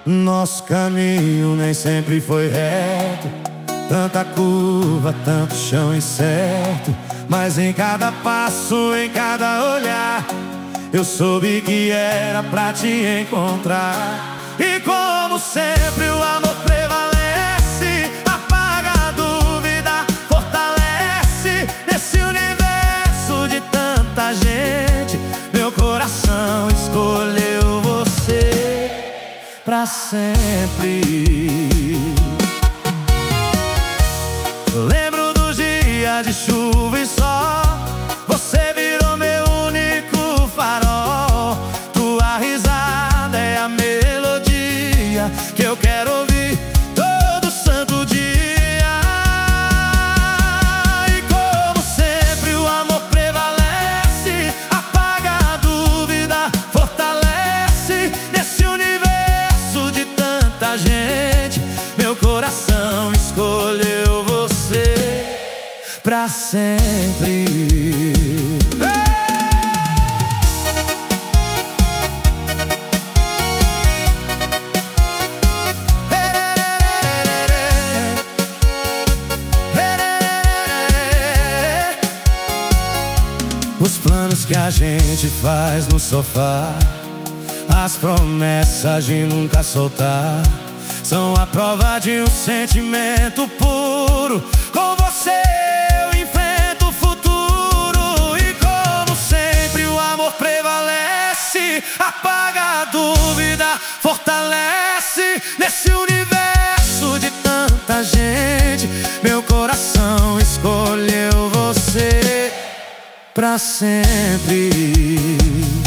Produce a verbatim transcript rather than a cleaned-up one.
Nosso caminho nem sempre foi reto, tanta curva, tanto chão incerto. Mas em cada passo, em cada olhar, eu soube que era pra te encontrar. E como sempre o amor prevalece, apaga a dúvida, fortalece. Nesse universo de tanta gente, meu coração escolheu você pra sempre. Lembro dos dias de chuva e sol, você virou meu único farol. Tua risada é a melodia que eu quero ouvir todo santo dia. E como sempre o amor prevalece, apaga a dúvida, fortalece. Nesse universo de tanta gente, meu coração escolheu você pra sempre. Os planos que a gente faz no sofá, as promessas de nunca soltar, são a prova de um sentimento puro. Com você eu enfrento o futuro. E como sempre o amor prevalece, apaga a dúvida, fortalece. Nesse universo de tanta gente, meu coração escolheu você pra sempre.